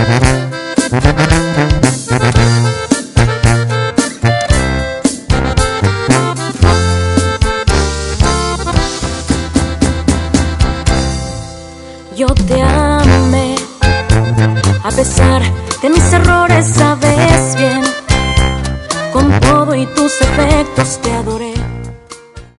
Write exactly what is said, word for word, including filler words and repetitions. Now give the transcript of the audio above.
Yo te amé, a pesar de mis errores, sabes bien, con todo y tus efectos te adoré.